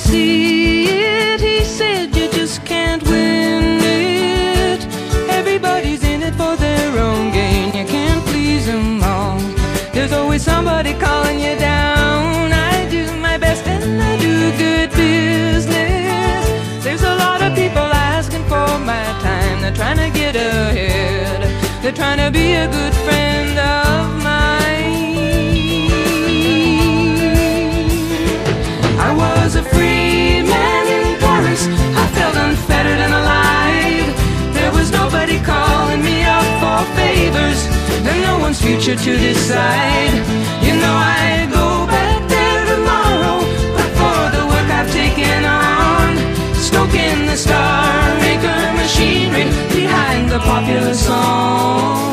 see it. He said you just can't win it. Everybody's in it for their own gain. You can't please them all. There's always somebody calling you down. I do my best and I do good business. There's a lot of people asking for my time. They're trying to get ahead. They're trying to be a good friend of mine. I was a free man in Paris. I felt unfettered and alive. There was nobody calling me up for favors, and no one's future to decide. You know I go back there tomorrow, but for the work I've taken on, stoking the Star Maker machinery behind the popular song.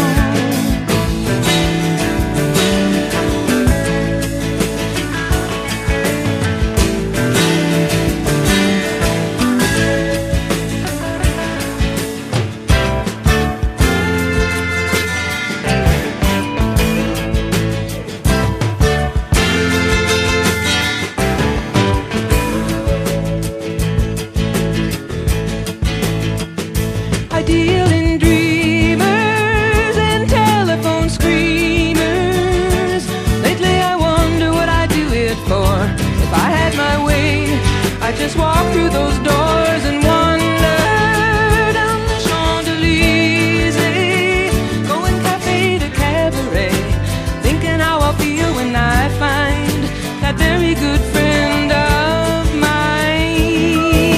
I deal in dreamers and telephone screamers. Lately I wonder what I'd do it for. If I had my way, I'd just walk through those doors and wander down the Champs-Élysées, going cafe to cabaret, thinking how I'll feel when I find that very good friend of mine.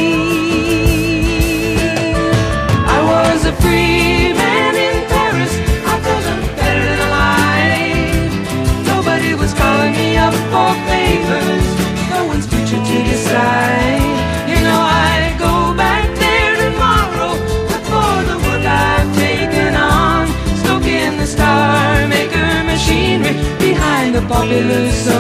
I was a free man in Paris. I felt unfettered and alive. Nobody was calling me up for favors. No one's future to decide. You know I go back there tomorrow, but for the work I've taken on, stoking the Star Maker machinery behind the popular song.